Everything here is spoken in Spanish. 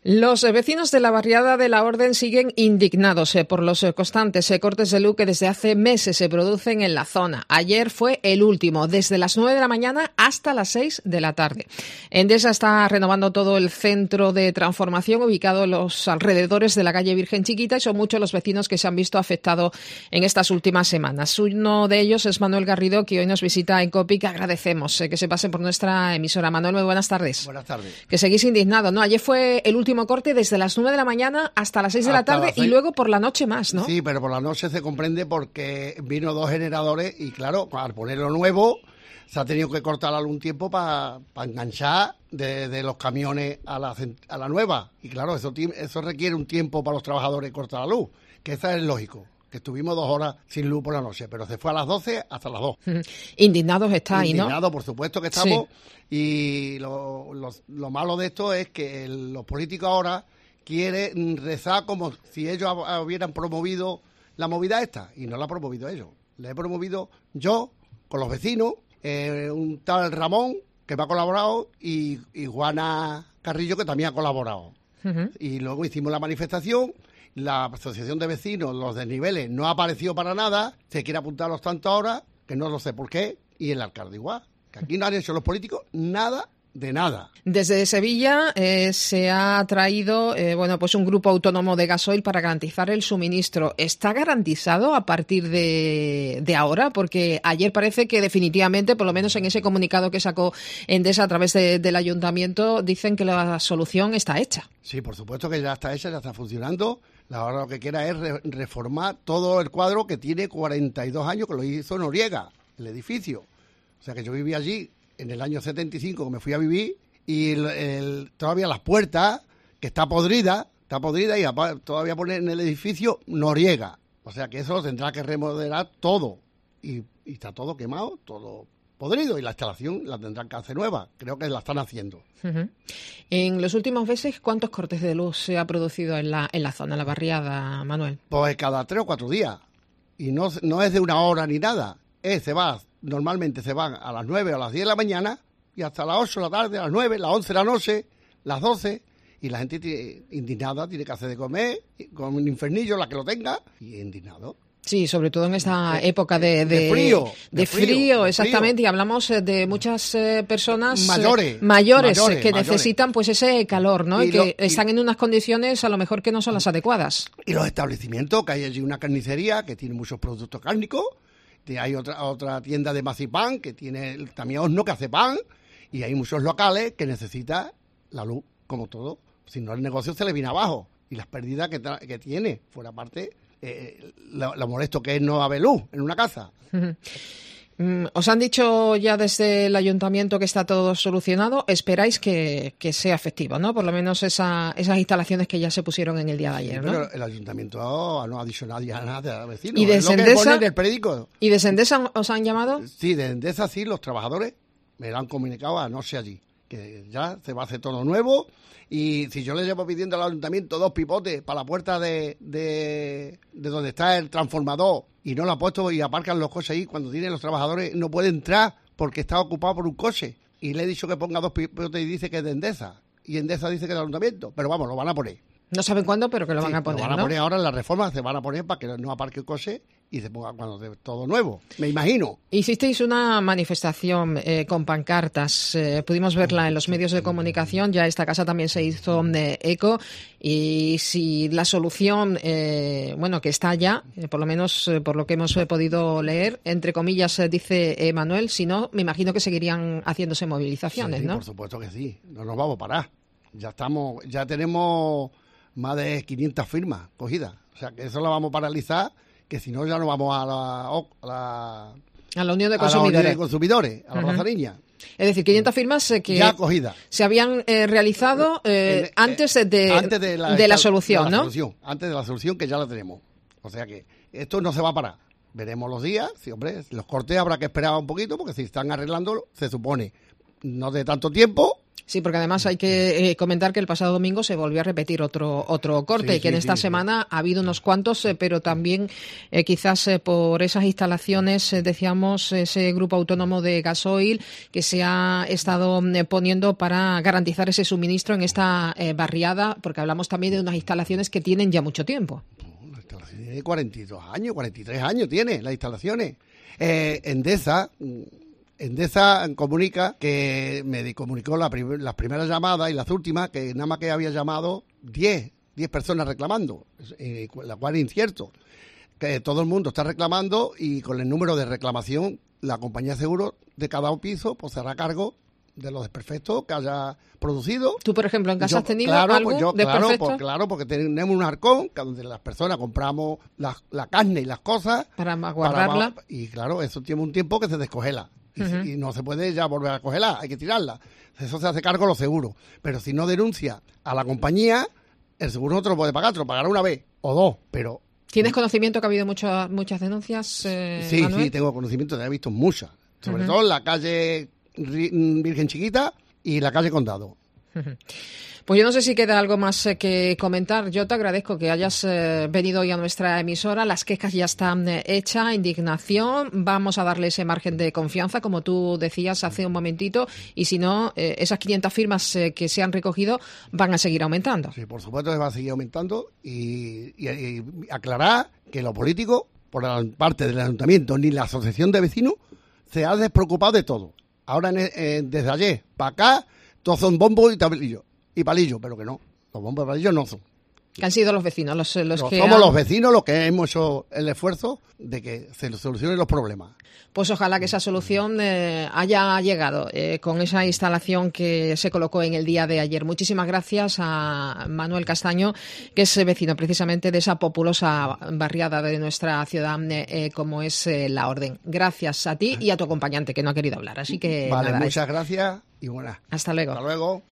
Los vecinos de la barriada de la Orden siguen indignados por los constantes cortes de luz que desde hace meses se producen en la zona. Ayer fue el último, desde las 9 de la mañana hasta las 6 de la tarde. Endesa está renovando todo el centro de transformación ubicado en los alrededores de la calle Virgen Chiquita y son muchos los vecinos que se han visto afectados en estas últimas semanas. Uno de ellos es Manuel Garrido, que hoy nos visita en COPE y que agradecemos que se pase por nuestra emisora. Manuel, muy buenas tardes. Buenas tardes. Que seguís indignados, ¿no? Ayer fue el último corte desde las 9 de la mañana hasta las 6 de la tarde y luego por la noche más, ¿no? Sí, pero por la noche se comprende porque vino 2 generadores y claro, al ponerlo nuevo se ha tenido que cortar algún tiempo para enganchar de los camiones a la nueva. Y claro, eso requiere un tiempo para los trabajadores cortar la luz, que eso es lógico. Que estuvimos 2 horas sin luz por la noche, pero se fue a las 12 hasta las 2. Indignados estáis, ¿no? Indignados, por supuesto que estamos. Sí. Y lo malo de esto es que los políticos ahora quieren rezar como si ellos hubieran promovido la movida esta, y no la ha promovido ellos. La he promovido yo, con los vecinos, un tal Ramón, que me ha colaborado, y Juana Carrillo, que también ha colaborado. Uh-huh. Y luego hicimos la manifestación. La asociación de vecinos, los desniveles, no ha aparecido para nada. Se quiere apuntar a los tantos ahora, que no lo sé por qué, y el alcalde igual. Que aquí no han hecho los políticos nada de nada. Desde Sevilla se ha traído pues un grupo autónomo de gasoil para garantizar el suministro. ¿Está garantizado a partir de ahora? Porque ayer parece que definitivamente, por lo menos en ese comunicado que sacó Endesa a través del ayuntamiento, dicen que la solución está hecha. Sí, por supuesto que ya está hecha, ya está funcionando. Ahora lo que quiera es reformar todo el cuadro que tiene 42 años, que lo hizo Noriega, el edificio. O sea que yo viví allí en el año 75, que me fui a vivir, y todavía las puertas, que está podrida y todavía pone en el edificio Noriega. O sea que eso lo tendrá que remodelar todo. Y está todo quemado, todo podrido, y la instalación la tendrán que hacer nueva. Creo que la están haciendo. Uh-huh. En los últimos meses, ¿cuántos cortes de luz se ha producido en la zona, en la barriada, Manuel? Pues cada 3 o 4 días. Y no es de 1 hora ni nada. Normalmente se van a las 9 o a las 10 de la mañana y hasta las 8 de la tarde, a las 9, las 11 de la noche, las 12, y la gente indignada tiene que hacer de comer, con un infernillo, la que lo tenga, y indignado. Sí, sobre todo en esta época de frío, exactamente, y hablamos de muchas personas mayores que necesitan pues ese calor, ¿no? Y que están en unas condiciones a lo mejor que no son las adecuadas. Y los establecimientos, que hay allí una carnicería que tiene muchos productos cárnicos, hay otra tienda de macipán que tiene también horno que hace pan, y hay muchos locales que necesitan la luz, como todo. Si no, el negocio se le viene abajo, y las pérdidas que tiene, fuera parte, lo molesto que es no haber luz en una casa. Os han dicho ya desde el ayuntamiento que está todo solucionado. Esperáis que sea efectivo, ¿no? Por lo menos esas instalaciones que ya se pusieron en el día de ayer, ¿no? Pero el ayuntamiento no ha dicho nadie a nada, vecinos. ¿Y de Endesa? En el periódico. ¿Y de Endesa os han llamado? Sí, de Endesa sí, los trabajadores me lo han comunicado anoche allí, que ya se va a hacer todo nuevo. Y si yo le llevo pidiendo al ayuntamiento 2 pipotes para la puerta de donde está el transformador, y no lo ha puesto y aparcan los coches ahí, cuando tienen los trabajadores no puede entrar porque está ocupado por un coche, y le he dicho que ponga 2 pipotes y dice que es de Endesa, y Endesa dice que es del ayuntamiento, pero vamos, lo van a poner. No saben cuándo, pero que lo van a poner, lo van a poner ahora en la reforma, se van a poner para que no aparque el coche y se ponga cuando de todo nuevo, me imagino. Hicisteis una manifestación con pancartas, pudimos verla en los medios de comunicación, ya esta casa también se hizo eco, y si la solución, que está ya, por lo menos por lo que hemos podido leer, entre comillas dice Manuel, si no, me imagino que seguirían haciéndose movilizaciones, sí, ¿no? Por supuesto que sí, no nos vamos a parar, ya tenemos más de 500 firmas cogidas, o sea que eso lo vamos a paralizar, que si no ya nos vamos a la Unión de Consumidores, a la Plaza Niña. Es decir, 500 firmas que ya cogidas se habían realizado antes de la solución, ¿no? Antes de la solución, que ya la tenemos. O sea que esto no se va a parar. Veremos los días, sí, hombre, los cortes habrá que esperar un poquito, porque si están arreglándolo, se supone, no de tanto tiempo. Sí, porque además hay que comentar que el pasado domingo se volvió a repetir otro corte, Sí, que en sí, esta sí, semana ha habido unos cuantos, pero también quizás por esas instalaciones, decíamos, ese grupo autónomo de gasoil que se ha estado poniendo para garantizar ese suministro en esta barriada, porque hablamos también de unas instalaciones que tienen ya mucho tiempo. La instalación tiene 42 años, 43 años tiene las instalaciones. Endesa comunica que me comunicó las primeras llamadas y las últimas, que nada más que había llamado 10 personas reclamando, la cual es incierto. Que todo el mundo está reclamando y con el número de reclamación, la compañía de seguros de cada piso pues se hará cargo de los desperfectos que haya producido. ¿Tú, por ejemplo, en casa has tenido algo desperfecto? Claro, porque tenemos un arcón donde las personas compramos la carne y las cosas para guardarla. Y claro, eso tiene un tiempo que se descongela. Y no se puede ya volver a congelar, hay que tirarla. Eso se hace cargo los seguros. Pero si no denuncia a la compañía, el seguro no te lo puede pagar, te lo pagará una vez o dos, pero... ¿Tienes conocimiento que ha habido muchas denuncias, Sí, Manuel? Sí, tengo conocimiento, he visto muchas. Sobre todo en la calle Virgen Chiquita y la calle Condado. Pues yo no sé si queda algo más que comentar. Yo te agradezco que hayas venido hoy a nuestra emisora. Las quejas ya están hechas, indignación. Vamos a darle ese margen de confianza, como tú decías hace un momentito. Y si no, esas 500 firmas que se han recogido van a seguir aumentando. Sí, por supuesto que va a seguir aumentando. Y aclarar que lo político, por la parte del ayuntamiento ni la asociación de vecinos, se ha despreocupado de todo. Ahora, desde ayer para acá, todos son bombos y palillos, pero que no, los bombos y palillos no son. Que han sido los vecinos los que somos los vecinos los que hemos hecho el esfuerzo de que se solucionen los problemas. Pues ojalá que esa solución haya llegado con esa instalación que se colocó en el día de ayer. Muchísimas gracias a Manuel Castaño, que es vecino precisamente de esa populosa barriada de nuestra ciudad como es La Orden. Gracias a ti y a tu acompañante, que no ha querido hablar. Así que vale, nada, muchas gracias y buenas. Hasta luego. Hasta luego.